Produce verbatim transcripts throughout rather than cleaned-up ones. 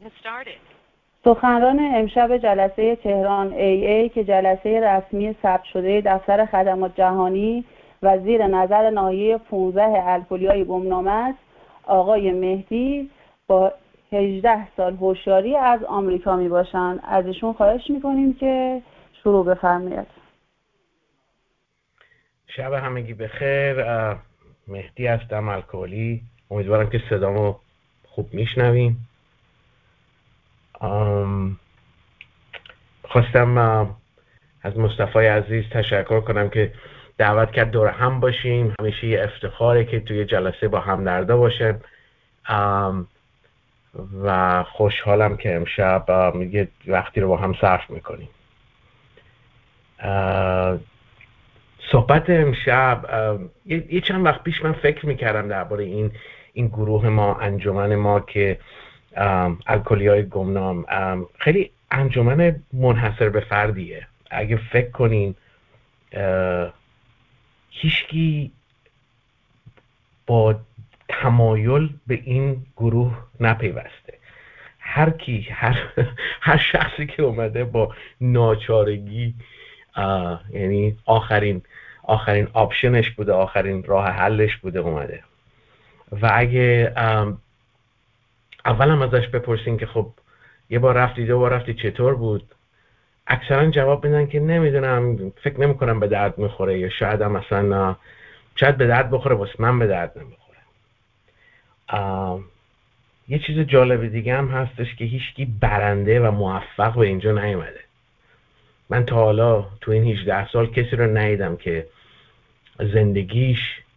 سخنران امشب جلسه تهران ای ای که جلسه رسمی ثبت شده دفتر خدمات جهانی و زیر نظر ناحیه پانزده الکلیای گمنام است، آقای مهدی با هجده سال هوشیاری از آمریکا می باشند. از ایشون خواهش میکنیم که شروع بفرمایید. شب همگی بخیر. مهدی هستم الکلی. امیدوارم که صدامو خوب میشنویم. خواستم از مصطفی عزیز تشکر کنم که دعوت کرد دور هم باشیم. همیشه یه افتخاره که توی جلسه با هم دردا باشیم و خوشحالم که امشب یه وقتی رو با هم صرف میکنیم. صحبت امشب یه چند وقت پیش من فکر میکردم درباره این این گروه ما، انجمن ما که الکلیای گمنام، خیلی انجمن منحصر به فردیه. اگه فکر کنین هیچکی با تمایل به این گروه نپیوسته. هر کی هر هر شخصی که اومده با ناچارگی، یعنی آخرین آخرین آپشنش بوده، آخرین راه حلش بوده اومده. و اگه اولم ازش بپرسین که خب یه بار رفتی دو بار رفتی چطور بود، اکثرا جواب میدن که نمیدونم، فکر نمیکنم به درد میخوره، یا شاید هم مثلا شاید به درد بخوره واسه من به درد نمیخوره. یه چیز جالب دیگه هم هستش که هیچکی برنده و موفق به اینجا نیومده. من تا حالا تو این هجده سال کسی رو ندیدم که زندگیش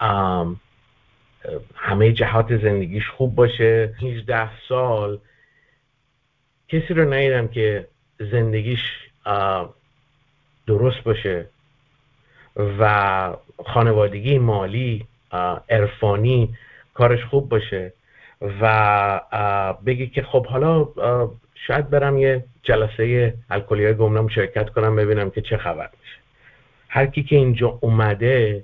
همه جهات زندگیش خوب باشه. هجده سال کسی رو ندیدم که زندگیش درست باشه و خانوادگی، مالی، عرفانی کارش خوب باشه و بگی که خب حالا شاید برم یه جلسه الکلیای گمنام شرکت کنم ببینم که چه خبر میشه. هر کی که اینجا اومده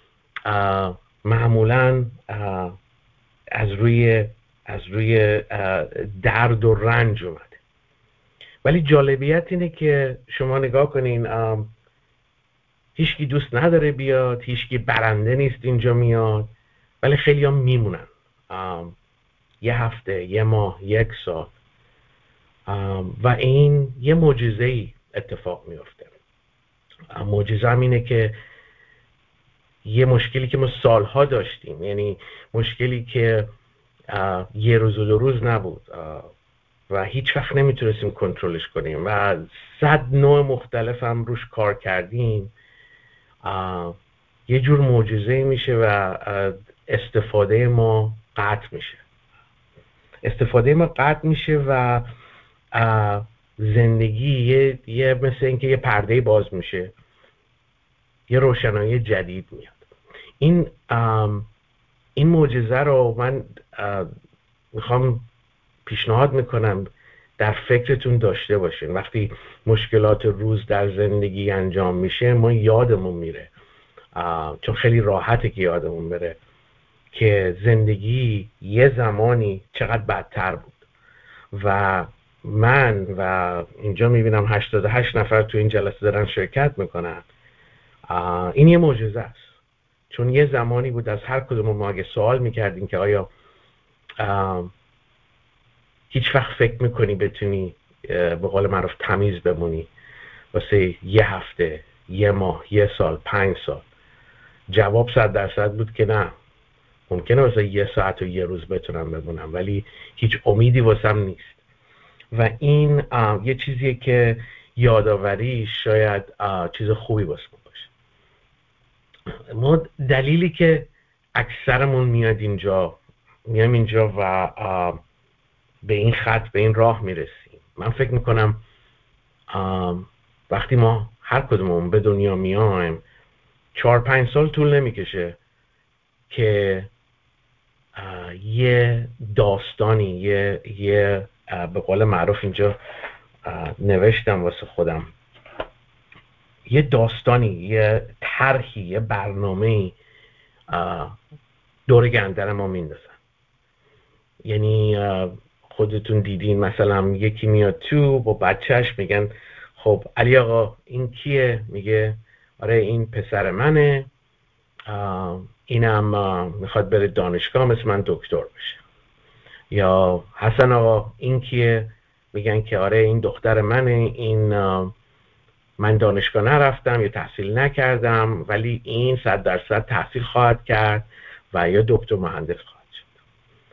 معمولاً از روی از روی درد و رنج اومده. ولی جالبیت اینه که شما نگاه کنین، هیچکی دوست نداره بیاد، هیچکی برنده نیست اینجا میاد، ولی خیلی هم میمونن یه هفته، یه ماه، یک سال، و این یه معجزه‌ای اتفاق میفته. معجزه هم اینه که یه مشکلی که ما سالها داشتیم، یعنی مشکلی که یه روز و دو روز نبود و هیچ وقت نمیتونستیم کنترلش کنیم و صد نوع مختلف هم روش کار کردیم، یه جور معجزه‌ای میشه و استفاده ما قطع میشه. استفاده ما قطع میشه و زندگی یه, یه مثل اینکه یه پرده باز میشه، یه روشنایی جدید میاد. این این معجزه رو من میخوام پیشنهاد میکنم در فکرتون داشته باشین. وقتی مشکلات روز در زندگی انجام میشه ما یادمون میره، چون خیلی راحته که یادمون بره که زندگی یه زمانی چقدر بدتر بود. و من و اینجا میبینم هشتاد و هشت نفر تو این جلسه دارن شرکت میکنن. این یه معجزه است، چون یه زمانی بود از هر کدوم ما اگه سوال میکردیم که آیا هیچ وقت فکر میکنی بتونی به قول معروف تمیز بمونی واسه یه هفته، یه ماه، یه سال، پنج سال، جواب صد درصد بود که نه. ممکنه واسه یه ساعت و یه روز بتونم بمونم ولی هیچ امیدی واسم نیست. و این یه چیزیه که یادآوری شاید چیز خوبی واسه باشه. ما دلیلی که اکثرمون میاد اینجا میام اینجا و به این خط، به این راه میرسیم، من فکر میکنم وقتی ما هر کدومون به دنیا میایم چهار پنج سال طول نمیکشه که یه داستانی، یه یه به قول معروف اینجا نوشتم واسه خودم، یه داستانی، یه طرحی، یه برنامه‌ای دور گندر ما میندازن. یعنی خودتون دیدین، مثلا یکی میاد تو با بچهش میگن خب علی آقا این کیه؟ میگه آره این پسر منه، اینم میخواد بره دانشگاه مثل من دکتر بشه. یا حسن آقا این کیه؟ میگن که آره این دختر منه، این من دانشگاه نرفتم یا تحصیل نکردم ولی این صد درصد تحصیل خواهد کرد و یا دکتر مهندس خواهد شد.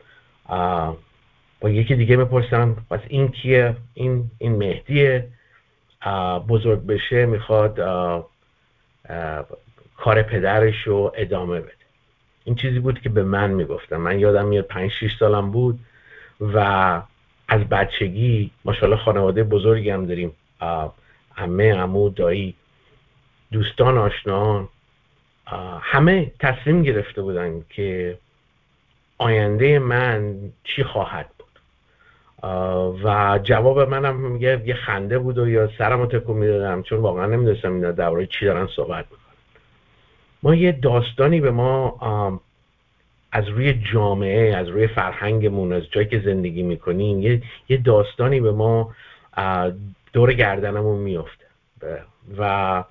با یکی دیگه میپرسم پس این کیه؟ این این مهدیه، بزرگ بشه میخواد آه آه کار پدرش رو ادامه بده. این چیزی بود که به من میگفتم. من یادم میاد پنج شیش سالم بود و از بچگی ماشاءالله خانواده بزرگی هم داریم، عمه، عمو، دایی، دوستان، آشنایان، همه تصمیم گرفته بودن که آینده من چی خواهد بود و جواب منم میگه یه خنده بود و یا سرمو تکون میدادم چون واقعا نمیدونستم اینا درباره چی دارن صحبت میکنن. ما یه داستانی به ما از روی جامعه، از روی فرهنگمون، از جایی که زندگی میکنیم یه یه داستانی به ما دور گردنمون میفته و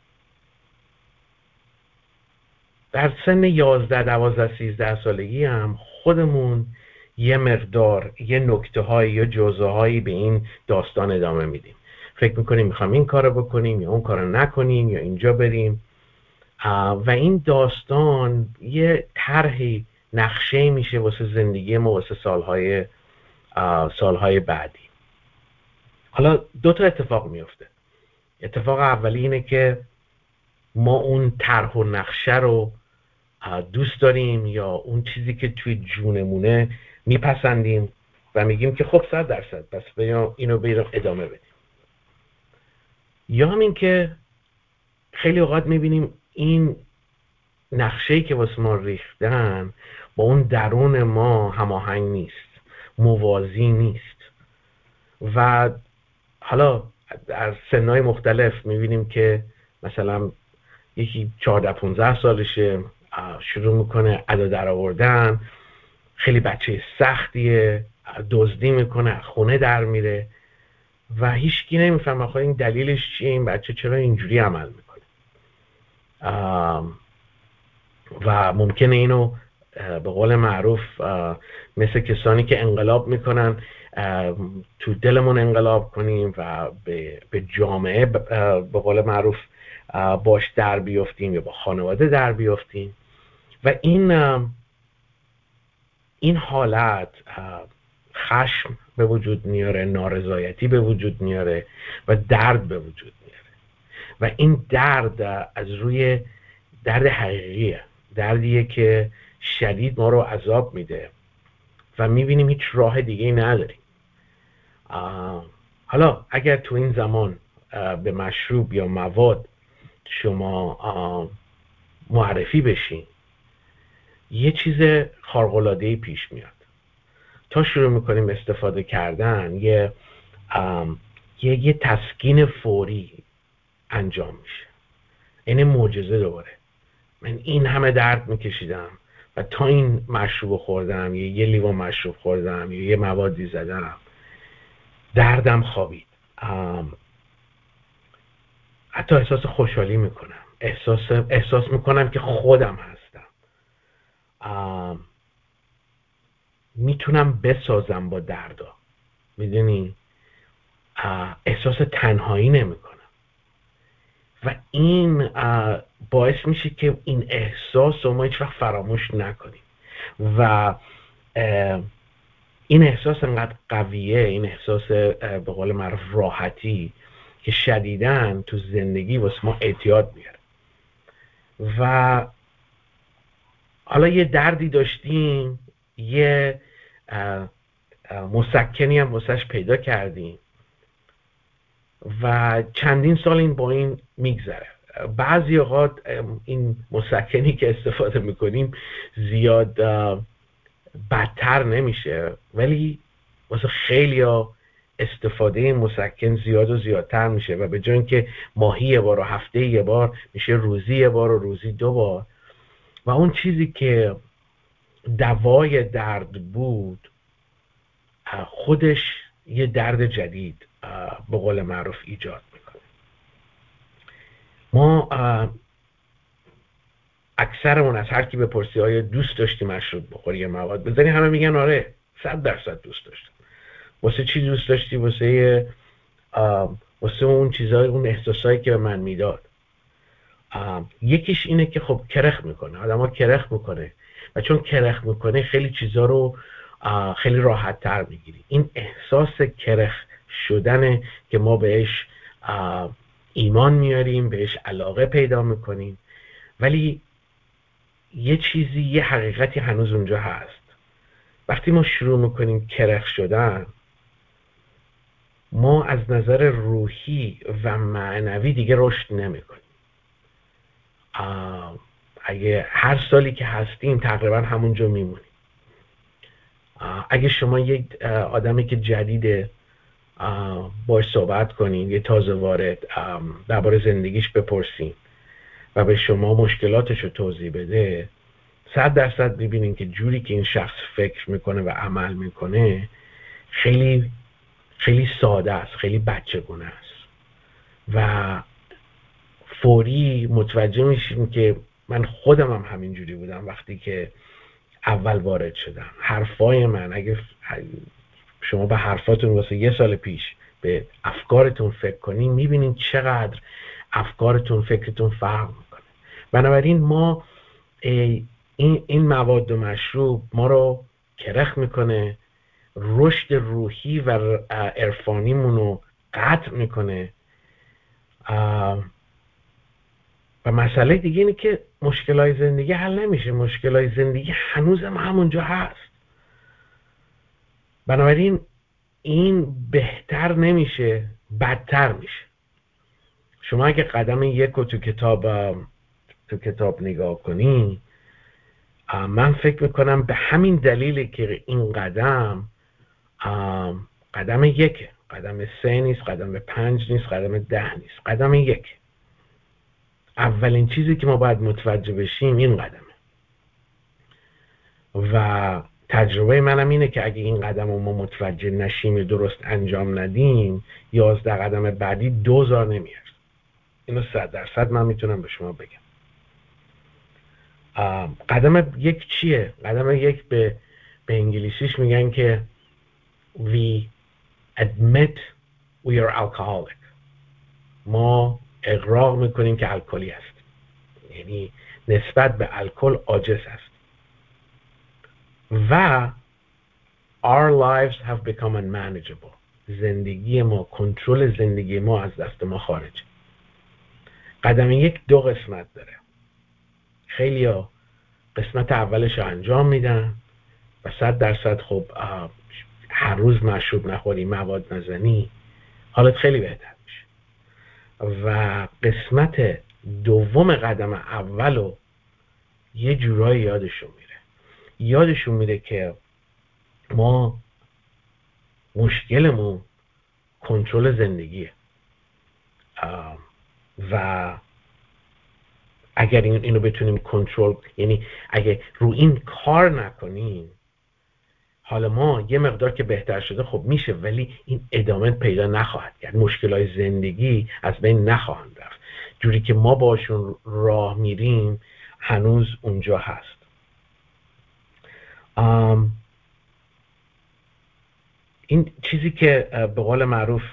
در سن یازده، دوازده، سیزده سالگی هم خودمون یه مقدار یه نکته هایی یا جزء هایی به این داستان ادامه میدیم. فکر میکنیم میخوام این کارو بکنیم یا اون کارو نکنیم یا اینجا بریم و این داستان یه طرحی نقشه میشه واسه زندگی ما واسه سالهای سالهای بعدی. حالا دو تا اتفاق میفته. اتفاق اولی اینه که ما اون طرح و نقشه رو دوست داریم یا اون چیزی که توی جونمونه میپسندیم و میگیم که خب صد درصد بس بیا اینو بریم ادامه بدیم. یا هم این که خیلی اوقات میبینیم این نقشه‌ای که واسه ما ریختن با اون درون ما هماهنگ نیست، موازی نیست و حالا در سنهای مختلف میبینیم که مثلا یکی چهارده پانزده سالشه شروع میکنه ادا در آوردن، خیلی بچه سختیه، دزدی میکنه، خونه در میره و هیچکی نمیفهمه آخه این دلیلش چیه، این بچه چرا اینجوری عمل میکنه و ممکنه اینو به قول معروف مثل کسانی که انقلاب میکنن تو دلمون انقلاب کنیم و به جامعه به قول معروف باش در بیافتیم یا با خانواده در بیافتیم و این این حالت خشم به وجود میاره، نارضایتی به وجود میاره و درد به وجود میاره و این درد از روی درد حقیقیه، دردیه که شدید ما رو عذاب میده و میبینیم هیچ راه دیگه نداریم. حالا اگر تو این زمان به مشروب یا مواد شما معرفی بشین یه چیز خارق‌العاده‌ای پیش میاد. تا شروع میکنیم استفاده کردن یه یه, یه تسکین فوری انجام میشه. این معجزه دوباره. من این همه درد میکشیدم و تا این مشروب خوردم یا یه لیوان مشروب خوردم یا یه موادی زدم دردم خوابید. حتی احساس خوشحالی میکنم، احساس احساس میکنم که خودم هستم، میتونم بسازم با دردا. میدونی احساس تنهایی نمیکنم و این باعث میشه که این احساس رو ما هیچ وقت فراموش نکنیم و این احساس انقدر قویه، این احساس به قول معروف راحتی که شدیداً تو زندگی واسه ما اعتیاد میاره و حالا یه دردی داشتیم، یه مسکنی هم واسش پیدا کردیم و چندین سال این با این میگذره. بعضی اوقات این مسکنی که استفاده میکنیم زیاد بدتر نمیشه ولی واسه خیلی ها استفاده این مسکن زیاد و زیادتر میشه و به جای اینکه ماهی یه بار و هفته یه بار میشه روزی یه بار و روزی دو بار و اون چیزی که دوای درد بود خودش یه درد جدید به قول معروف ایجاد میکنه. ما اکثرمون از هر کی بپرسی آیا دوست داشتی مشروب بخوری یا مواد بزنی، همه میگن آره صد درصد دوست داشتم. واسه چی دوست داشتی؟ واسه واسه اون چیزای، اون احساسایی که به من میداد. یکیش اینه که خب کرخ میکنه، آدم ها کرخ میکنه و چون کرخ میکنه خیلی چیزا رو خیلی راحت تر میگیری. این احساس کرخ شدنه که ما بهش ایمان میاریم، بهش علاقه پیدا میکنیم، ولی یه چیزی، یه حقیقتی هنوز اونجا هست. وقتی ما شروع میکنیم کرخ شدن، ما از نظر روحی و معنوی دیگه رشد نمیکنیم. اگه هر سالی که هستیم تقریبا همونجا میمونیم. اگه شما یک آدمی که جدیده باش صحبت کنین، یه تازه وارد، درباره زندگیش بپرسین و به شما مشکلاتش رو توضیح بده، صد درصد میبینین که جوری که این شخص فکر میکنه و عمل میکنه خیلی خیلی ساده است، خیلی بچگونه است و فوری متوجه میشیم که من خودم هم همینجوری بودم. وقتی که اول وارد شدم، حرفای من، اگه شما به حرفاتون واسه یه سال پیش به افکارتون فکر کنین، میبینین چقدر افکارتون، فکرتون فرق میکنه. بنابراین ما این این مواد و مشروب ما رو کرخ میکنه، رشد روحی و عرفانیمون رو قطع میکنه و مسئله دیگه اینه که مشکلای زندگی حل نمیشه. مشکلای زندگی هنوز هم همونجا هست. بنابراین این بهتر نمیشه، بدتر میشه. شما اگه قدم یک رو تو کتاب تو کتاب نگاه کنی، من فکر میکنم به همین دلیلی که این قدم قدم یکه، قدم سه نیست، قدم پنج نیست، قدم ده نیست، قدم یک. اولین چیزی که ما باید متوجه بشیم این قدمه و تجربه منم اینه که اگه این قدم رو ما متوجه نشیم، درست انجام ندیم، یازده قدم بعدی دوزار نمیارد. اینو صد درصد من میتونم به شما بگم. قدم یک چیه؟ قدم یک به به انگلیسیش میگن که we admit we are alcoholic. ما اقرار میکنیم که الکلی هست، یعنی نسبت به الکل عاجز هست و our lives have become unmanageable. زندگی ما، کنترل زندگی ما از دست ما خارجه. قدم یک دو قسمت داره. خیلی ها قسمت اولش رو انجام میدن و صد درصد خب هر روز مشروب نخوری، مواد نزنی، حالت خیلی بهتر میشه. و قسمت دوم قدم اولو یه جورایی یادشون میره. یادشون میره که ما مشکلمون کنترل زندگیه و اگر این اینو بتونیم کنترل، یعنی اگه رو این کار نکنیم، حالا ما یه مقدار که بهتر شده خب میشه، ولی این ادامه پیدا نخواهد کرد. مشکلات زندگی از بین نخواهند رفت. جوری که ما باشون راه میریم هنوز اونجا هست. آم این چیزی که به قول معروف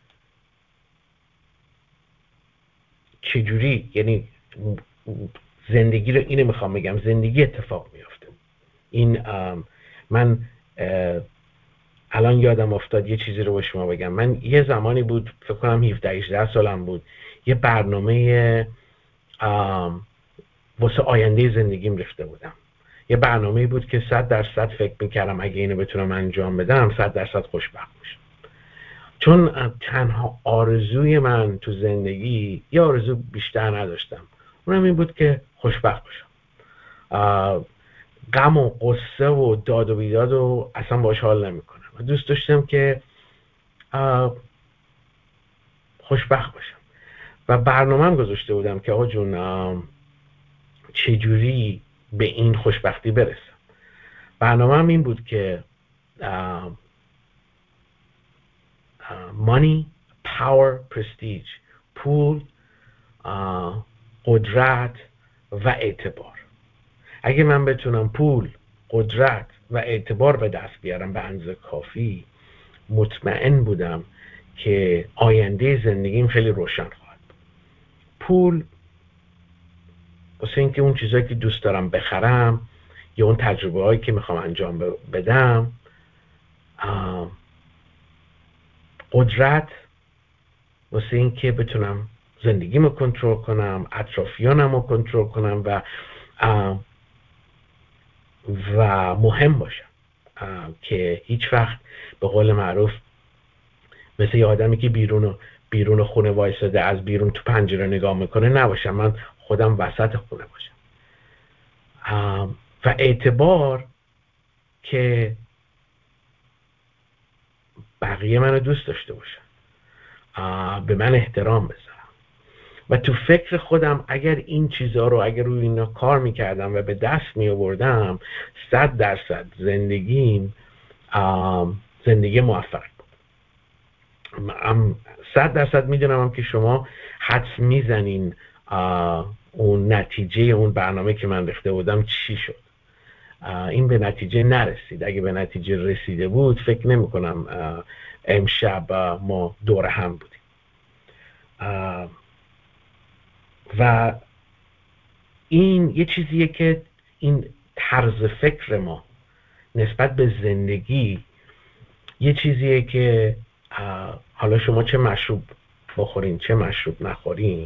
چجوری، یعنی زندگی رو، اینو میخوام بگم، زندگی اتفاق میفته. این من الان یادم افتاد یه چیزی رو با شما بگم. من یه زمانی بود، فکر کنم هفده هجده سالم بود، یه برنامه واسه آینده زندگیم ریخته بودم. یه برنامه بود که صد درصد فکر میکردم اگه اینو بتونم انجام بدم صد درصد خوشبخت میشم. چون تنها آرزوی من تو زندگی، یه آرزو بیشتر نداشتم، اونم این بود که خوشبخت باشم. غم و قصه و داد و بیداد و اصلا باش حال نمیکنم. دوست داشتم که خوشبخت باشم و برنامه‌ام گذاشته بودم که آقا جون چجوری به این خوشبختی برسم. برنامه‌ام این بود که money power prestige، پول، قدرت و اعتبار. اگه من بتونم پول، قدرت و اعتبار به دست بیارم به اندازه کافی، مطمئن بودم که آینده زندگیم خیلی روشن خواهد بود. پول واسه اینکه اون چیزایی که دوست دارم بخرم یا اون تجربه هایی که میخوام انجام بدم. قدرت واسه اینکه بتونم زندگیمو کنترل کنم، اطرافیانمو کنترل کنم و و مهم باشم، که هیچ وقت به قول معروف مثل یه آدمی که بیرون بیرون خونه وایساده از بیرون تو پنجره نگاه میکنه نباشم، من خودم وسط خونه باشم. و اعتبار که بقیه منو دوست داشته باشن، به من احترام بذارم. و تو فکر خودم اگر این چیزها رو اگر روی اینا کار میکردم و به دست میآوردم، صد درصد زندگیم زندگی موفق بود. صد درصد میدونم که شما حدس میزنین اون نتیجه اون برنامه که من ریخته بودم چی شد. این به نتیجه نرسید. اگه به نتیجه رسیده بود فکر نمی کنم امشب ما دور هم بودیم. و این یه چیزیه که این طرز فکر ما نسبت به زندگی یه چیزیه که حالا شما چه مشروب بخورین چه مشروب نخورین،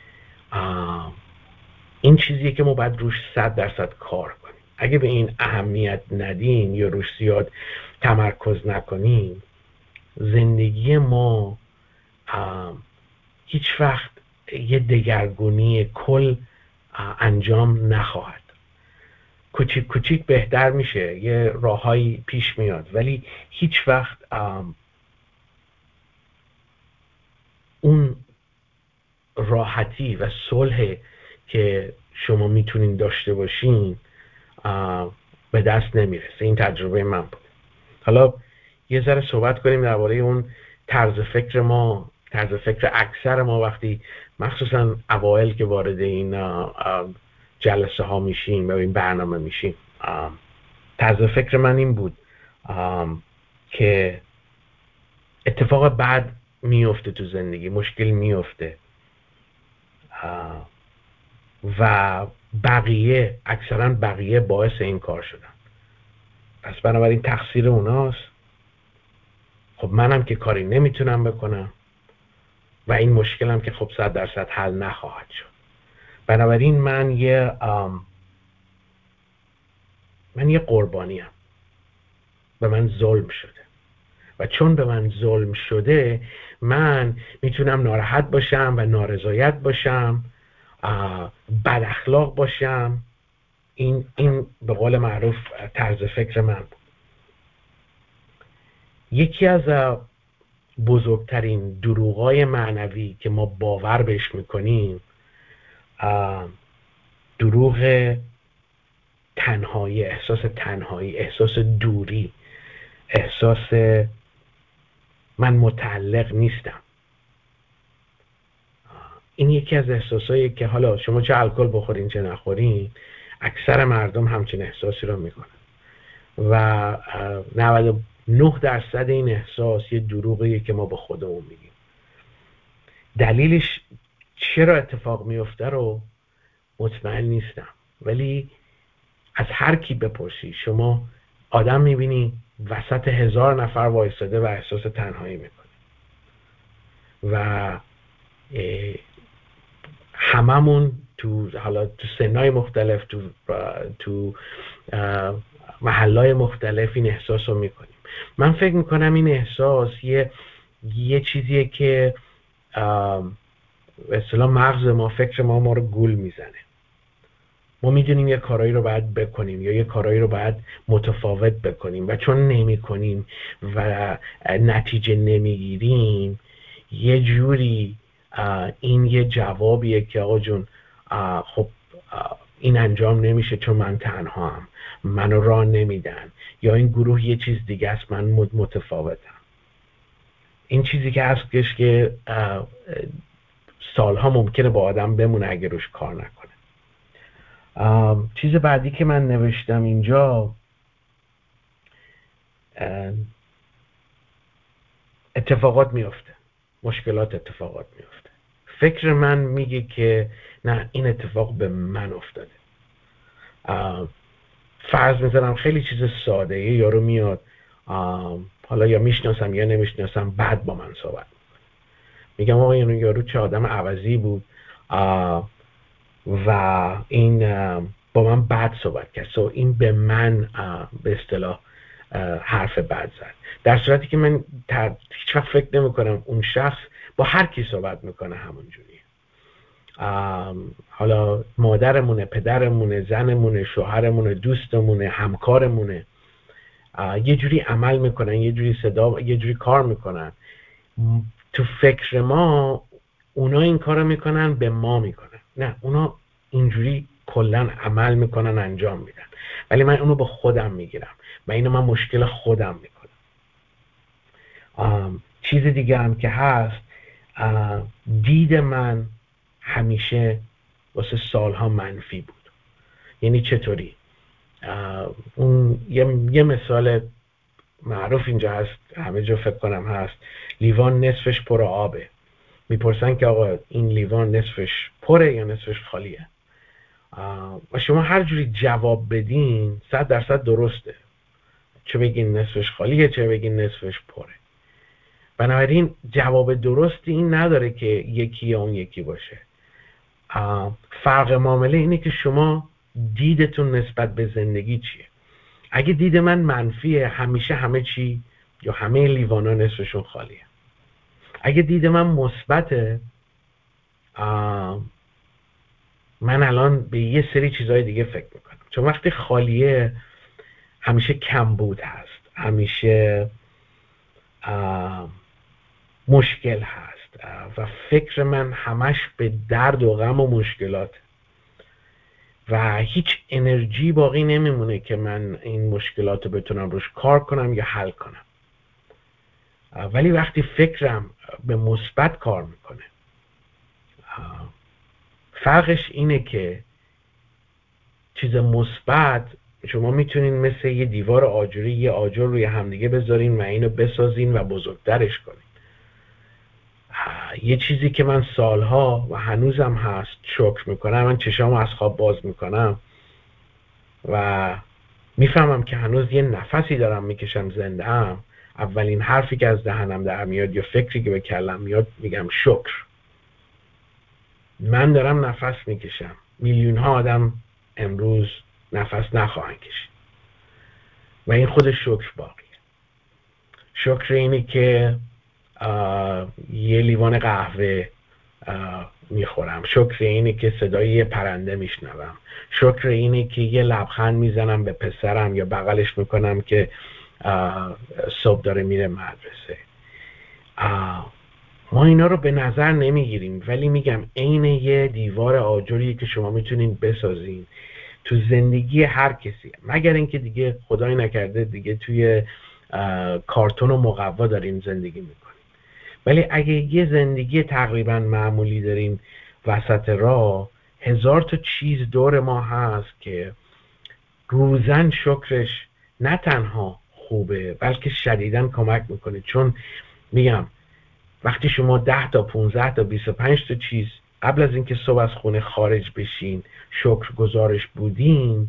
این چیزیه که ما باید روش صد درصد کار کنیم. اگه به این اهمیت ندیم یا روش زیاد تمرکز نکنیم، زندگی ما هیچ وقت یه دگرگونی کل انجام نخواهد. کوچیک کوچیک بهتر میشه، یه راههایی پیش میاد، ولی هیچ وقت اون راحتی و صلح که شما میتونین داشته باشین به دست نمیرسه. این تجربه من بود. حالا یه ذره صحبت کنیم درباره اون طرز فکر ما، طرز فکر اکثر ما وقتی مخصوصا اوایل که وارد این جلسه ها میشیم و این برنامه میشیم. طرز فکر من این بود که اتفاق بد میفته تو زندگی، مشکل میفته و بقیه اکثرا بقیه باعث این کار شدن، پس بنابراین تقصیر اوناست. خب منم که کاری نمیتونم بکنم و این مشکلم که خب صد درصد حل نخواهد شد. بنابراین من یه من یه قربانیم، به من ظلم شده و چون به من ظلم شده من میتونم ناراحت باشم و نارضایت باشم، بد اخلاق باشم. این این به قول معروف طرز فکر من بود. یکی از بزرگترین دروغای معنوی که ما باور بهش میکنیم دروغ تنهایی، احساس تنهایی، احساس دوری، احساس من متعلق نیستم. این یکی از احساسایی که حالا شما چه الکل بخورین چه نخورین اکثر مردم همچین احساسی رو میکنن و نود و نه درصد این احساس یه دروغیه که ما به خودمون میگیم. دلیلش چرا اتفاق میفته رو مطمئن نیستم، ولی از هر کی بپرسی شما آدم میبینی وسط هزار نفر وایساده و احساس تنهایی میکنه و هممون تو حالا تو سنای مختلف تو تو محلای مختلف این احساس رو میکنیم. من فکر میکنم این احساس یه یه چیزیه که به اصطلاح مغز ما، فکر ما ما رو گول میزنه. ما میدونیم یه کارایی رو باید بکنیم یا یه کارایی رو باید متفاوت بکنیم و چون نمی کنیم و نتیجه نمیگیریم یه جوری این یه جوابیه که آقا جون خب این انجام نمیشه چون من تنها هم، منو راه نمیدن، یا این گروه یه چیز دیگه است من متفاوتم. این چیزی که هستش که سالها ممکنه با آدم بمونه اگه روش کار نکنه. چیز بعدی که من نوشتم اینجا، اتفاقات میفته، مشکلات اتفاقات میفته. فکر من میگه که نه، این اتفاق به من افتاده. فرض میزنم خیلی چیز ساده ای، یارو میاد حالا یا میشناسم یا نمیشناسم، بعد با من صحبت میگم آقا اینو یارو چه آدم عوضی بود و این با من بد صحبت کرد، سو این به من به اصطلاح حرف بد زد، در صورتی که من هیچ وقت فکر نمی کنم اون شخص با هر کی صحبت میکنه همونجوری. حالا مادرمونه، پدرمونه، زنمونه، شوهرمونه، دوستمونه، همکارمونه، یه جوری عمل میکنن، یه جوری صدا، یه جوری کار میکنن. تو فکر ما اونا این کارو میکنن، به ما میکنن. نه، اونا اینجوری کلا عمل میکنن، انجام میدن، ولی من اونو با خودم میگیرم و اینو من مشکل خودم میکنم. چیز دیگه هم که هست، دید من همیشه واسه سالها منفی بود. یعنی چطوری؟ اون یه, یه مثال معروف اینجا هست، همه جا فکر کنم هست، لیوان نصفش پر آبه. میپرسن که آقا این لیوان نصفش پره یا نصفش خالیه؟ و شما هر جوری جواب بدین صد درصد درسته، چه بگین نصفش خالیه چه بگین نصفش پره. بنابراین جواب درستی این نداره که یکی یا اون یکی باشه. فرق معامله اینه که شما دیدتون نسبت به زندگی چیه. اگه دید من منفیه، همیشه همه چی یا همه لیوانا نصفشون خالیه. اگه دید من مثبته، من الان به یه سری چیزهای دیگه فکر میکنم. چون وقتی خالیه همیشه کمبود هست، همیشه مشکل هست و فکر من همش به درد و غم و مشکلات و هیچ انرژی باقی نمیمونه که من این مشکلات رو بتونم روش کار کنم یا حل کنم. ولی وقتی فکرم به مثبت کار میکنه، فرقش اینه که چیز مثبت شما میتونین مثل یه دیوار آجوری یه آجر روی همدیگه بذارین و اینو بسازین و بزرگترش کنین. یه چیزی که من سالها و هنوزم هست شکر میکنم، من چشامو از خواب باز میکنم و میفهمم که هنوز یه نفسی دارم میکشم، زنده ام. اولین حرفی که از دهنم در میاد یا فکری که به کلم میاد میگم شکر. من دارم نفس میکشم، میلیون ها آدم امروز نفس نخواهند کشید و این خود شکر باقیه. شکر اینه که یه لیوان قهوه میخورم، شکر اینه که صدای یه پرنده میشنوم، شکر اینه که یه لبخند میزنم به پسرم یا بغلش میکنم که صبح داره میره مدرسه. ما اینا رو به نظر نمیگیریم، ولی میگم عین یه دیوار آجری که شما میتونین بسازین تو زندگی هر کسی، مگر اینکه دیگه خدای نکرده دیگه توی کارتون و مقوا دارین زندگی میکنین. ولی اگه یه زندگی تقریبا معمولی دارین وسط راه، هزار تا چیز دور ما هست که روزن شکرش نه تنها خوبه بلکه شدیداً کمک میکنه. چون میگم وقتی شما ده تا پونزده تا بیست و پنج تا چیز قبل از اینکه صبح از خونه خارج بشین شکر گزارش بودین،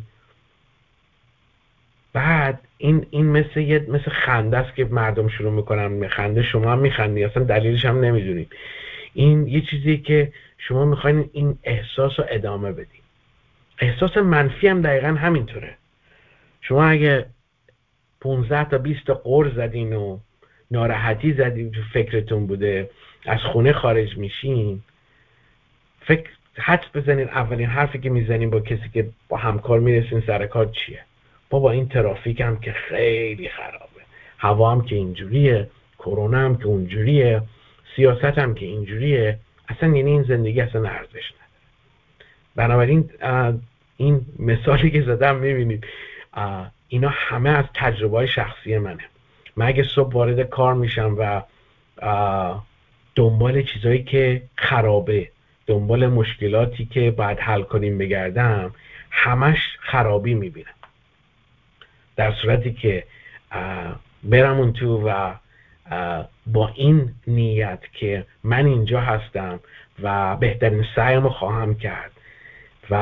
بعد این این مثل یه مثل خنده است که مردم شروع میکنن میخنده، شما هم میخندی، اصلا دلیلش هم نمیدونید. این یه چیزی که شما میخواین این احساس رو ادامه بدین. احساس منفی هم دقیقا همینطوره. شما اگه پونزده تا بیست تا قر زدین و ناراحتی زدین تو فکرتون بوده، از خونه خارج میشین، فکر حدس بزنین اولین حرفی که میزنین با کسی که با همکار میرسین سر کار چیه؟ بابا این ترافیک هم که خیلی خرابه، هوا هم که اینجوریه، کرونا هم که اونجوریه، سیاست هم که اینجوریه، اصلا یعنی این زندگی اصلا ارزش نداره. بنابراین این مثالی که زدم میبینید اینا همه از تجربه های شخصی منه. من اگه صبح وارد کار میشم و دنبال چیزایی که خرابه، دنبال مشکلاتی که باید حل کنیم بگردم، همش خرابی میبینم. در صورتی که برم اون تو و با این نیت که من اینجا هستم و بهترین سعیمو خواهم کرد و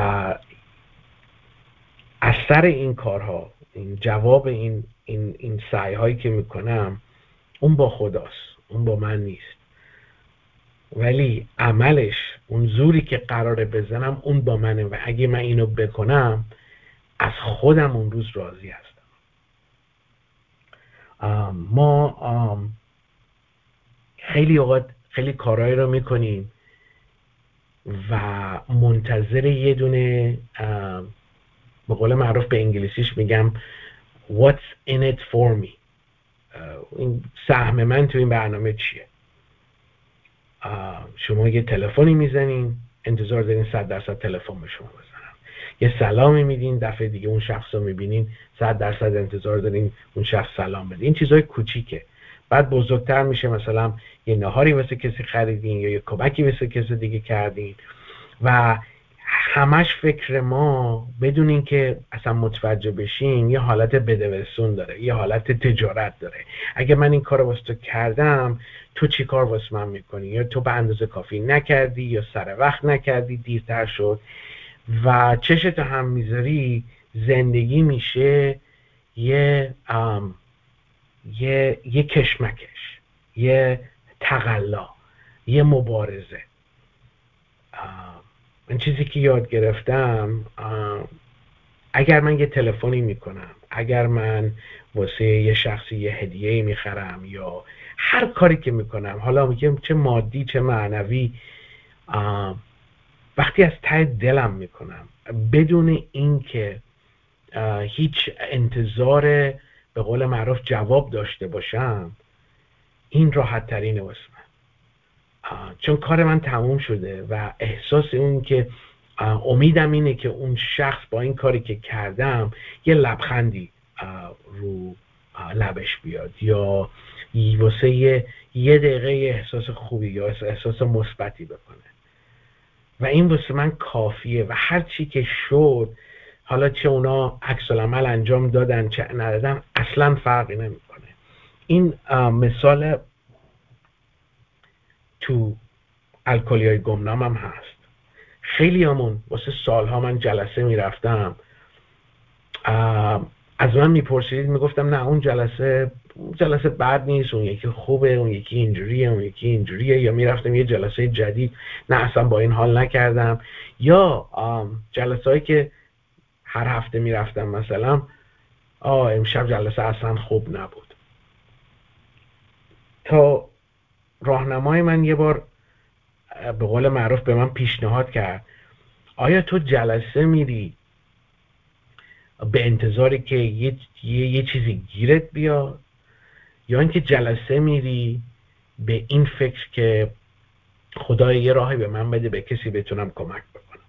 اثر این کارها، این جواب این این این سعی هایی که میکنم، اون با خداست، اون با من نیست. ولی عملش، اون زوری که قراره بزنم، اون با منه و اگه من اینو بکنم از خودم اون روز راضی هستم. ما خیلی اوقات خیلی کارهایی رو میکنیم و منتظر یه دونه، به قول معروف به انگلیسیش میگم what's in it for me، این سهم من تو این برنامه چیه. شما یه تلفنی میزنین، انتظار دارین صد درصد تلفن به شما بزنم. یه سلامی میدین، دفعه دیگه اون شخص رو میبینین صد درصد انتظار دارین اون شخص سلام بده. این چیزای کوچیکه. بعد بزرگتر میشه، مثلا یه نهاری واسه کسی خریدین یا یه کمکی واسه کسی دیگه کردین و همش فکر ما بدون این که اصلا متوجه بشیم یه حالت بدوستون داره، یه حالت تجارت داره. اگه من این کار واسه تو کردم، تو چی کار واسه من میکنی؟ یا تو به اندازه کافی نکردی، یا سر وقت نکردی، دیرتر شد و چشتو هم میذاری. زندگی میشه یه ام یه یه کشمکش، یه تقلا، یه مبارزه. من چیزی که یاد گرفتم، اگر من یه تلفنی میکنم، اگر من واسه یه شخصی یه هدیه میخرم یا هر کاری که میکنم، حالا میگم چه مادی چه معنوی، وقتی از ته دلم میکنم بدون اینکه هیچ انتظار به قول معروف جواب داشته باشم، این راحت ترینه واسه من. چون کار من تموم شده و احساس اون که امیدم اینه که اون شخص با این کاری که کردم یه لبخندی رو لبش بیاد یا واسه یه, یه دقیقه احساس خوبی یا احساس مثبتی بکنه و این واسه من کافیه. و هر چی که شد، حالا چه اونا عکس العمل انجام دادن چه ندادن، اصلا فرقی نمیکنه. این مثال تو الکلیای گمنام هم هست. خیلی همون واسه سالها من جلسه میرفتم، از من میپرسید، میگفتم نه اون جلسه جلسه بد نیست، اون یکی خوبه، اون یکی اینجوریه، اون یکی اینجوریه. یا میرفتم یه جلسه جدید، نه اصلا با این حال نکردم. یا جلسه هایی که هر هفته میرفتم، مثلا آه امشب جلسه اصلا خوب نبود. تا راهنمای من یه بار به قول معروف به من پیشنهاد کرد، آیا تو جلسه میری به انتظاری که یه, یه،, یه چیزی گیرت بیاد، یا اینکه جلسه میری به این فکر که خدای یه راهی به من بده به کسی بتونم کمک بکنم؟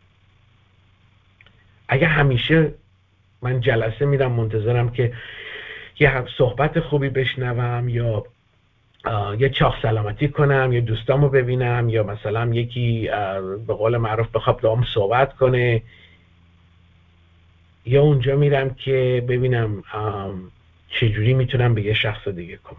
اگه همیشه من جلسه میرم منتظرم که یه صحبت خوبی بشنوم یا یا چاق سلامتی کنم یا دوستامو ببینم یا مثلا یکی به قول معروف بخواد با هم صحبت کنه، یا اونجا میرم که ببینم چجوری میتونم به یه شخص دیگه کمک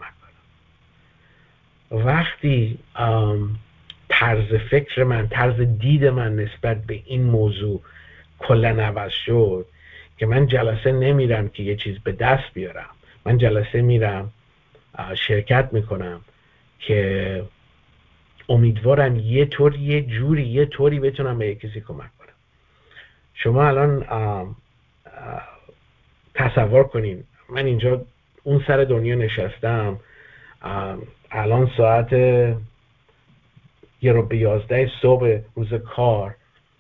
کنم. وقتی طرز فکر من، طرز دید من نسبت به این موضوع کلا عوض شد که من جلسه نمیرم که یه چیز به دست بیارم، من جلسه میرم شرکت میکنم که امیدوارم یه طور یه جوری یه طوری بتونم به کسی کمک کنم. شما الان آم آم تصور کنین من اینجا اون سر دنیا نشستم، الان ساعت یه رو به یازده صبح روز کار،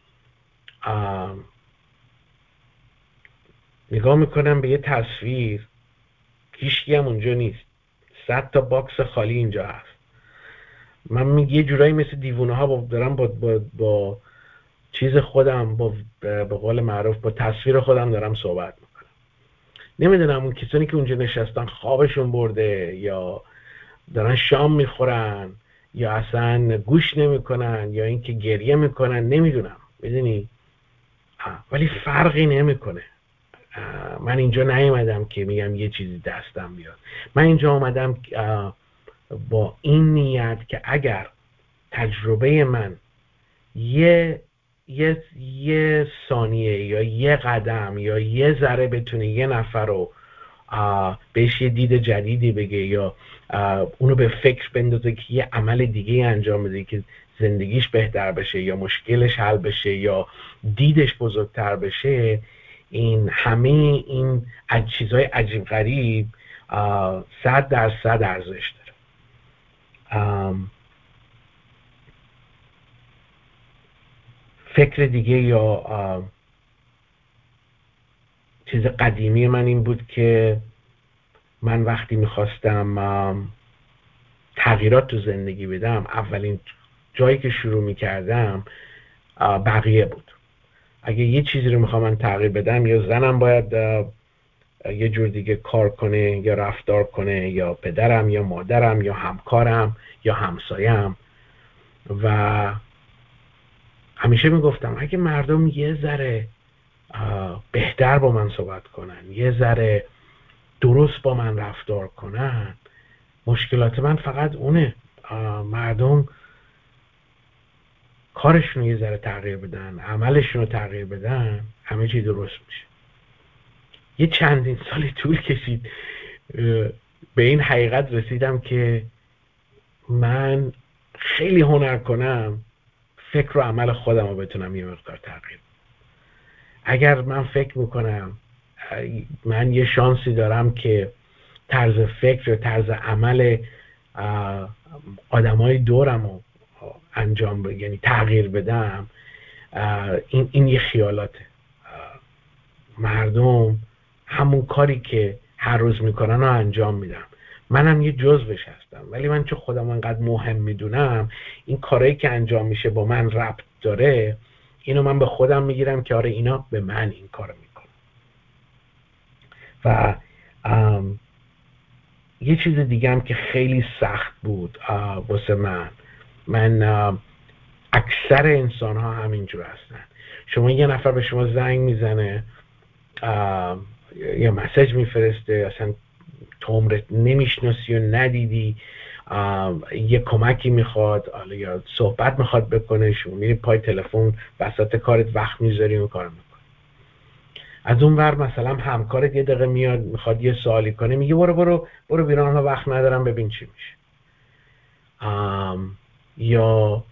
نگاه میکنم به یه تصویر، هیچکی هم اونجا نیست، صد تا باکس خالی اینجا هست. من یه جورایی مثل دیوونه ها با دارم با, با, با چیز خودم، با به قول معروف با تصویر خودم دارم صحبت میکنم. نمیدونم اون کسانی که اونجا نشستن خوابشون برده یا دارن شام میخورن یا اصلا گوش نمیکنن یا اینکه گریه میکنن، نمیدونم، میدونی. ولی فرقی نمیکنه. من اینجا نیومدم که میگم یه چیزی دستم بیاد. من اینجا اومدم با این نیت که اگر تجربه من یه یه یه ثانیه یا یه قدم یا یه ذره بتونه یه نفر رو بهش یه دید جدیدی بگه یا اونو به فکر بندازه که یه عمل دیگه انجام بده که زندگیش بهتر بشه یا مشکلش حل بشه یا دیدش بزرگتر بشه، این همه این چیزهای عجیب غریب صد درصد ارزش داره. فکر دیگه یا چیز قدیمی من این بود که من وقتی میخواستم تغییرات تو زندگی بدم، اولین جایی که شروع میکردم بقیه بود. اگه یه چیزی رو میخوام من تغییر بدم، یا زنم باید یه جور دیگه کار کنه یا رفتار کنه، یا پدرم یا مادرم یا همکارم یا همسایم. و همیشه میگفتم اگه مردم یه ذره بهتر با من صحبت کنن، یه ذره درست با من رفتار کنن، مشکلات من فقط اونه. مردم کارشون یه ذره تغییر بدن، عملشون رو تغییر بدن، همه چی درست میشه. یه چندین سالی طول کشید به این حقیقت رسیدم که من خیلی هنر کنم فکر و عمل خودم رو بتونم یه مقدار تغییر. اگر من فکر میکنم من یه شانسی دارم که طرز فکر و طرز عمل آدمای دورم رو انجام بدم، یعنی تغییر بدم، این این یه خیالاته. مردم همون کاری که هر روز میکنن رو انجام میدم، منم یه جزوش هستم. ولی من چون خودم انقدر مهم میدونم این کارهایی که انجام میشه با من ربط داره، اینو من به خودم میگیرم که آره اینا به من این کارو میکنن. و یه چیز دیگه هم که خیلی سخت بود واسه من، من اکثر انسان ها همینجور هستن. شما یه نفر به شما زنگ میزنه یا مسیج میفرسته، اصلا تو عمرت نمیشناسی و ندیدی، یه کمکی میخواد یا صحبت میخواد بکنه، شما میری پای تلفن وسط کارت وقت میذاری اون کار میکنی. از اون ور مثلا همکارت یه دقیقه میاد میخواد یه سوالی کنه، میگه برو برو برو بیرون، ها وقت ندارم، ببین چی میشه. یا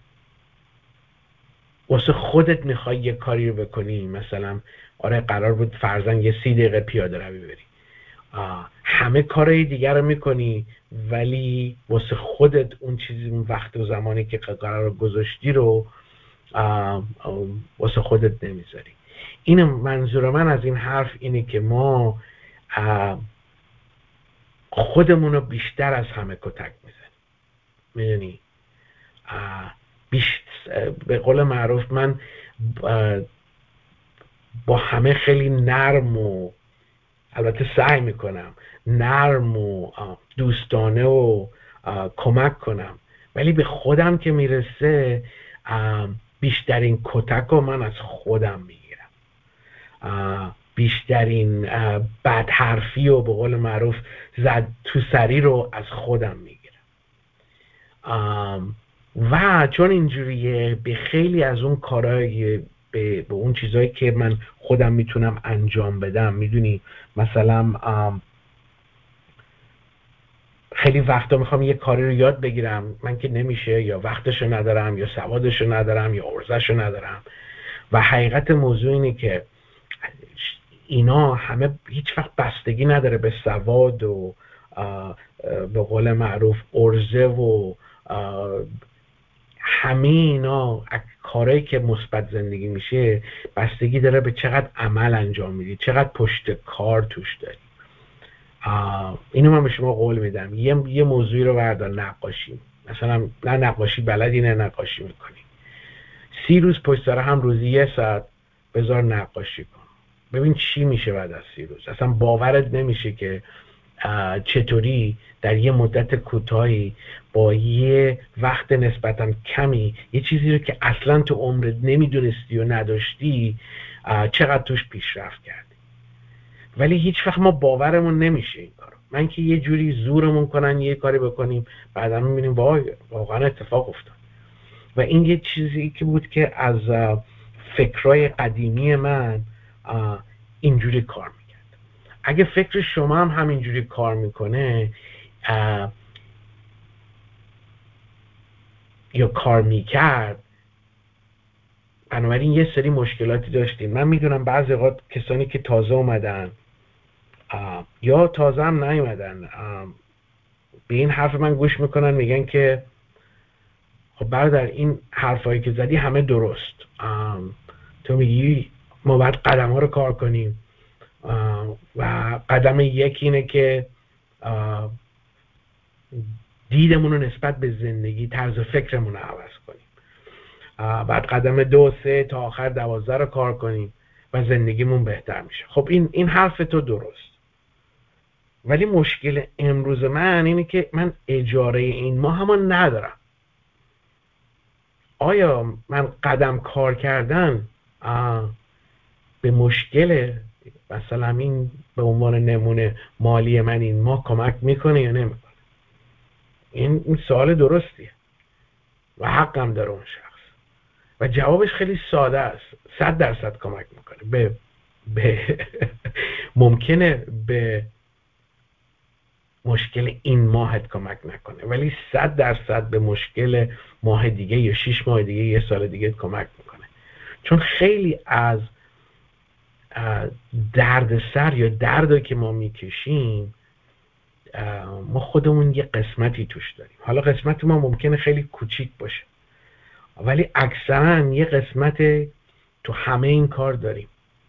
واسه خودت میخوای یه کاری رو بکنی، مثلا آره قرار بود فرضاً یه سی دقیقه پیاده روی بری، همه کارهای دیگر رو میکنی ولی واسه خودت اون چیزی، اون وقت و زمانی که قرار گذاشتی رو واسه خودت نمیذاری. این منظور من از این حرف اینه که ما خودمون رو بیشتر از همه کتک میزنیم. میدونی به قول معروف من با همه خیلی نرم و البته سعی میکنم نرم و دوستانه و کمک کنم، ولی به خودم که میرسه بیشترین کتک رو من از خودم میگیرم، بیشترین بد حرفی و به قول معروف زد تو سری رو از خودم میگیرم. و چون اینجوریه به خیلی از اون کارهای به, به اون چیزایی که من خودم میتونم انجام بدم، میدونی مثلا خیلی وقتا میخوام یه کاری رو یاد بگیرم، من که نمیشه، یا وقتشو ندارم یا سوادشو ندارم یا عرضه‌شو ندارم. و حقیقت موضوع اینه که اینا همه هیچ وقت بستگی نداره به سواد و به قول معروف عرضه و همه اینا کارهایی که مثبت زندگی میشه بستگی داره به چقدر عمل انجام میدی، چقدر پشت کار توش داری. اینو من به شما قول میدم، یه یه موضوعی رو بردار، نقاشی مثلا، نه نقاشی بلدی نه نقاشی میکنی، سی روز پشت سر هم روزی یه ساعت بذار نقاشی کن، ببین چی میشه بعد از سی روز. اصلا باورت نمیشه که چطوری در یه مدت کوتاهی با یه وقت نسبتا کمی یه چیزی رو که اصلا تو عمرت نمیدونستی و نداشتی چقدر توش پیشرفت کردی. ولی هیچ وقت ما باورمون نمیشه این کارو. من که یه جوری زورمون کنن یه کاری بکنیم بعدا میبینیم وای واقعا اتفاق افتاد. و این یه چیزی که بود که از فکرای قدیمی من اینجوری کار میکرد. اگه فکر شما هم همینجوری کار میکنه یا کار میکرد، بنابراین یه سری مشکلاتی داشتیم. من میدونم بعضی وقت کسانی که تازه اومدن یا تازه هم نیومدن به این حرف من گوش میکنن، میگن که خب برادر این حرفایی که زدی همه درست، تو میگی ما باید قدم ها رو کار کنیم و قدم یکی اینه که دیدمون رو نسبت به زندگی، طرز فکرمون رو عوض کنیم، بعد قدم دو سه تا آخر دوازده رو کار کنیم و زندگیمون بهتر میشه. خب این این حرف تو درست، ولی مشکل امروز من اینه که من اجاره این ماه همون ندارم. آیا من قدم کار کردن به مشکل مثلا این به عنوان نمونه مالی من این ماه کمک میکنه یا نمیکنه؟ این این سوال درستیه و حقم داره اون شخص و جوابش خیلی ساده است. صد درصد کمک میکنه. به به ممکنه به مشکل این ماهت کمک نکنه، ولی صد درصد به مشکل ماه دیگه یا شش ماه دیگه یه سال دیگه کمک میکنه. چون خیلی از درد سر یا دردی که ما میکشیم ما خودمون یه قسمتی توش داریم. حالا قسمت ما ممکنه خیلی کوچیک باشه ولی اکثرا یه قسمت تو همه این کار داریم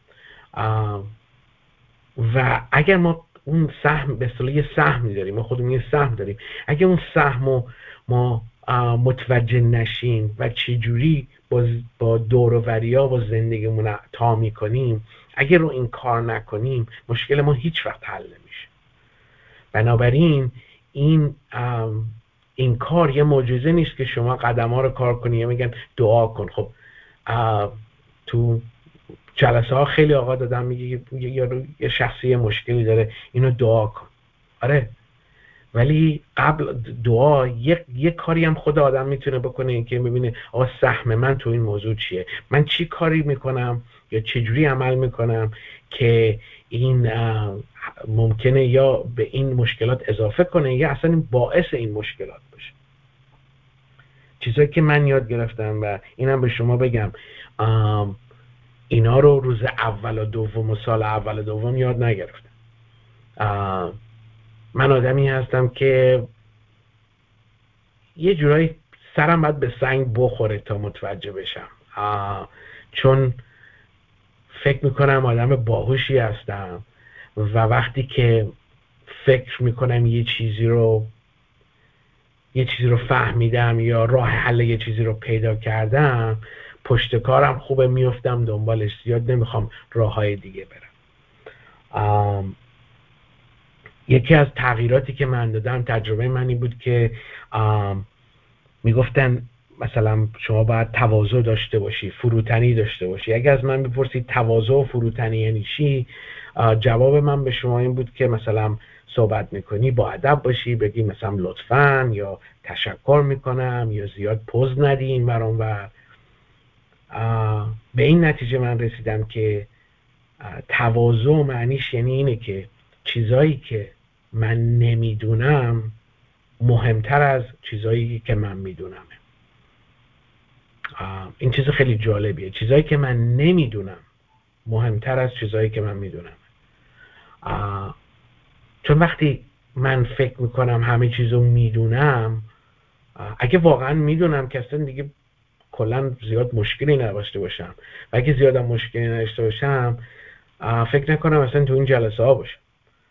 و اگر ما اون سهم به اصطلاح یه سهم داریم، ما خودمون یه سهم داریم، اگر اون سهمو ما متوجه نشیم و چجوری با با دور و بریا با زندگیمون تا میکنیم، اگر رو این کار نکنیم مشکل ما هیچ وقت حل نمیشه. بنابراین این این کار یه معجزه نیست که شما قدم ها رو کار کنی یا میگن دعا کن. خب تو جلسه ها خیلی آقا دادم میگه یارو یه شخصی مشکلی داره اینو دعا کن. آره، ولی قبل دعا یک یک کاری هم خود آدم میتونه بکنه که ببینه آقا سهم من تو این موضوع چیه، من چی کاری میکنم یا چجوری عمل میکنم که این ممکنه یا به این مشکلات اضافه کنه یا اصلا این باعث این مشکلات باشه. چیزایی که من یاد گرفتم و اینم به شما بگم، اینا رو روز اول و دوم و سال اول و دوم یاد نگرفتم. من آدمی هستم که یه جورایی سرم باید به سنگ بخوره تا متوجه بشم، چون فکر میکنم آدم باهوشی هستم و وقتی که فکر میکنم یه چیزی رو یه چیزی رو فهمیدم یا راه حل یه چیزی رو پیدا کردم، پشت کارم خوبه میفتم دنبالش، زیاد نمیخوام راه های دیگه برم. یکی از تغییراتی که من دادم، تجربه منی بود که میگفتن مثلا شما باید تواضع داشته باشی، فروتنی داشته باشی. اگه از من بپرسید تواضع و فروتنی یعنی چی، جواب من به شما این بود که مثلا صحبت میکنی با ادب باشی، بگی مثلا لطفاً یا تشکر میکنم یا زیاد پوز ندین برام. و به این نتیجه من رسیدم که تواضع معنیش یعنی اینه که چیزایی که من نمیدونم مهمتر از چیزایی که من میدونم. این چیز خیلی جالبیه، چیزایی که من نمیدونم مهمتر از چیزایی که من میدونم. چون وقتی من فکر میکنم همه چیزو میدونم، اگه واقعا میدونم که اصلا دیگه کلا زیاد مشکلی نداشته باشم و اگه زیادم مشکلی نداشته باشم فکر نکنم اصلا تو این جلسه ها باشم،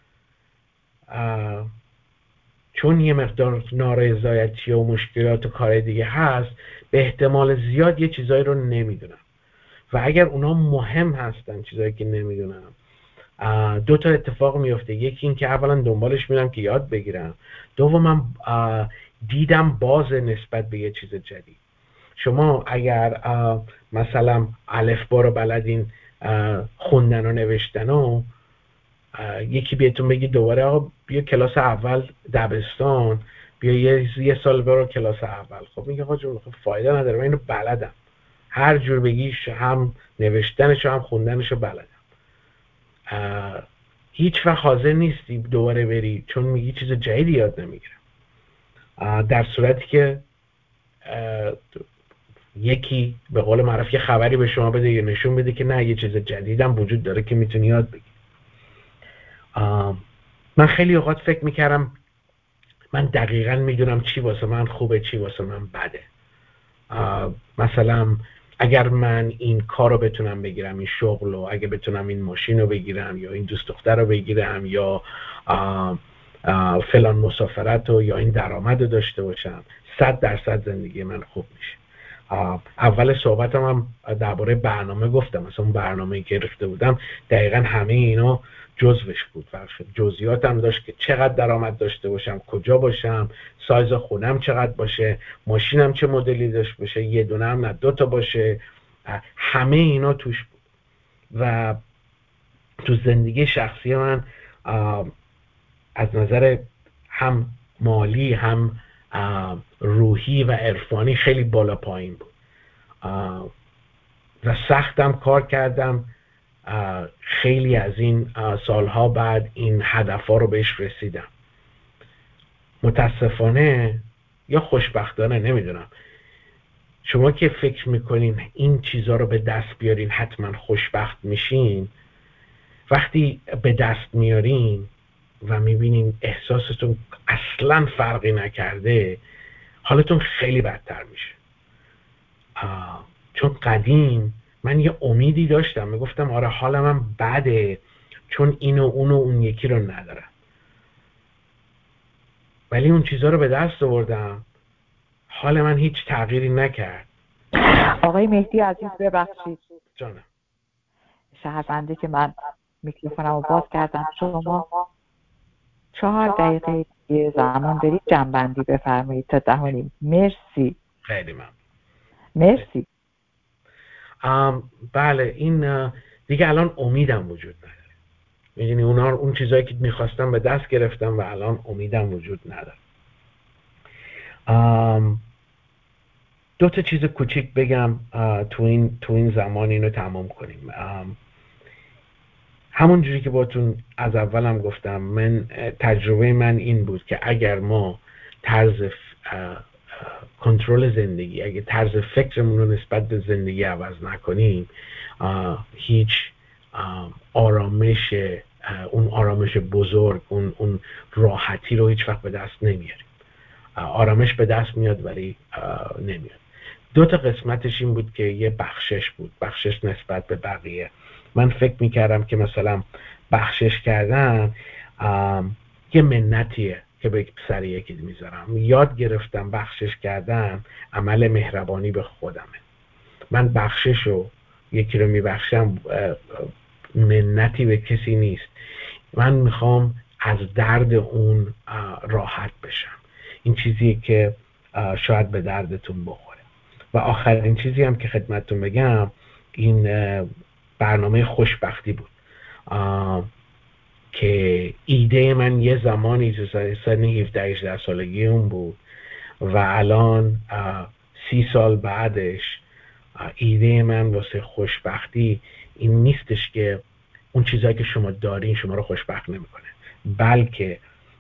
چون یه مقدار نارضایتی و مشکلات و کار دیگه هست، به احتمال زیاد یه چیزایی رو نمیدونم و اگر اونا مهم هستن چیزایی که نمیدونم دو تا اتفاق میفته. یکی این که اولا دنبالش میرم که یاد بگیرم، دومم دیدم باز نسبت به یه چیز جدید. شما اگر مثلا الفبا رو بلدین خوندن و نوشتن و یکی بهتون بگی دوباره آقا بیا کلاس اول دبستان، بیا یه, یه سال برو کلاس اول، خب میگه آقا جون خب فایده نداره، من اینو بلدم، هر جور بگیش هم نوشتنشو هم خوندنشو بلدم. هیچ وقت حاضر نیستی دوباره بری چون میگی چیز جدیدی یاد نمیگیرم، در صورتی که یکی به قول معروف یه خبری به شما بده یا نشون بده که نه یه چیز جدیدم وجود داره که میتونی یاد بگیری. من خیلی اوقات فکر میکردم من دقیقاً میدونم چی واسه من خوبه چی واسه من بده. مثلا اگر من این کار رو بتونم بگیرم، این شغل رو، اگه بتونم این ماشین رو بگیرم یا این دوست دختر رو بگیرم یا آه آه فلان مسافرت رو یا این درآمد رو داشته باشم، صد درصد زندگی من خوب میشه. اول صحبتم هم درباره برنامه گفتم، مثلا اون برنامه‌ای که ریخته بودم دقیقاً همه اینا جزوش بود، جزئیاتم داشت که چقدر درآمد داشته باشم، کجا باشم، سایز خونم چقدر باشه، ماشینم چه مدلی داشته باشه، یه دونه هم نه دو تا باشه، همه اینا توش بود. و تو زندگی شخصی من از نظر هم مالی هم روحی و عرفانی خیلی بالا پایین بود و سختم کار کردم. خیلی از این سالها بعد این هدفها رو بهش رسیدم. متاسفانه یا خوشبختانه نمیدونم، شما که فکر میکنین این چیزها رو به دست بیارین حتما خوشبخت میشین، وقتی به دست میارین و میبینین احساستون اصلا فرقی نکرده، حالتون خیلی بدتر میشه. چون قدیم من یه امیدی داشتم، میگفتم آره حال من بده چون اینو اونو اون یکی رو ندارم، ولی اون چیزها رو به دست آوردم، حال من هیچ تغییری نکرد. آقای مهدی عزیز ببخشید جانم، شهرونده که من میکروفونم رو باز کردم، شما چهار دقیقه یه زمان برید جنبندی بفرمایید تا ده و نیم. مرسی. خیلی ممنون. مرسی. ام بله، این دیگه الان امیدم وجود نداره. میدونی اونا اون چیزایی که میخواستم به دست گرفتم و الان امیدم وجود نداره. ام دو تا چیز کوچیک بگم تو این تو این زمان اینو تمام کنیم. همون جوری که باتون از اولم گفتم، من تجربه من این بود که اگر ما طرز کنترل زندگی، اگه طرز فکرمون رو نسبت به زندگی عوض نکنیم، هیچ آرامش، اون آرامش بزرگ، اون اون راحتی رو هیچ وقت به دست نمیاریم. آرامش به دست میاد ولی نمیاد. دو تا قسمتش این بود که یه بخشش بود، بخشش نسبت به بقیه. من فکر میکردم که مثلا بخشش کردن یه منتیه که به سر یکی میذارم. یاد گرفتم بخشش کردن عمل مهربانی به خودمه. من بخشش رو یکی رو میبخشم منتی به کسی نیست، من میخوام از درد اون راحت بشم. این چیزیه که شاید به دردتون بخوره. و آخرین چیزی هم که خدمتتون بگم، این برنامه خوشبختی بود که ایده من یه زمانی تو سن هفده هجده سالگی اون بود و الان سی سال بعدش ایده من واسه خوشبختی این نیستش که اون چیزایی که شما دارین شما رو خوشبخت نمیکنه، بلکه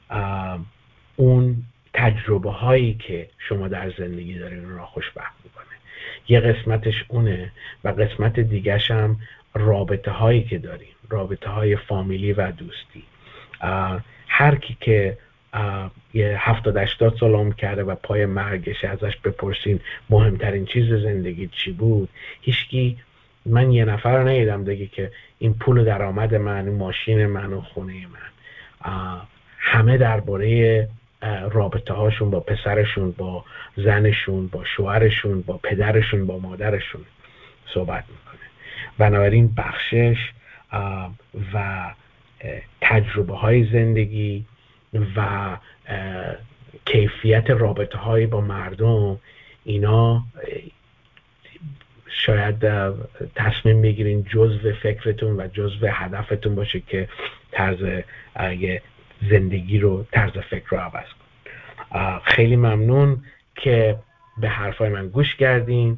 اون تجربه هایی که شما در زندگی دارین رو خوشبخت میکنه. یه قسمتش اونه و قسمت دیگرش هم رابطه هایی که دارین، رابطه های فامیلی و دوستی. هر کی که یه هفتاد هشتاد سال عمر کرده و پای مرگش ازش بپرسین مهمترین چیز زندگی چی بود، هیچکی، من یه نفر رو ندیدم دیگه که این پول درآمد من، این ماشین من و خونه من. همه درباره رابطه هاشون با پسرشون، با زنشون، با شوهرشون، با پدرشون، با مادرشون صحبت میکنه. بنابراین بخشش و تجربه های زندگی و کیفیت رابطه های با مردم، اینا شاید تصمیم بگیرین جزء فکرتون و جزء هدفتون باشه که طرز زندگی رو، طرز فکر رو عوض کن. خیلی ممنون که به حرفای من گوش کردین.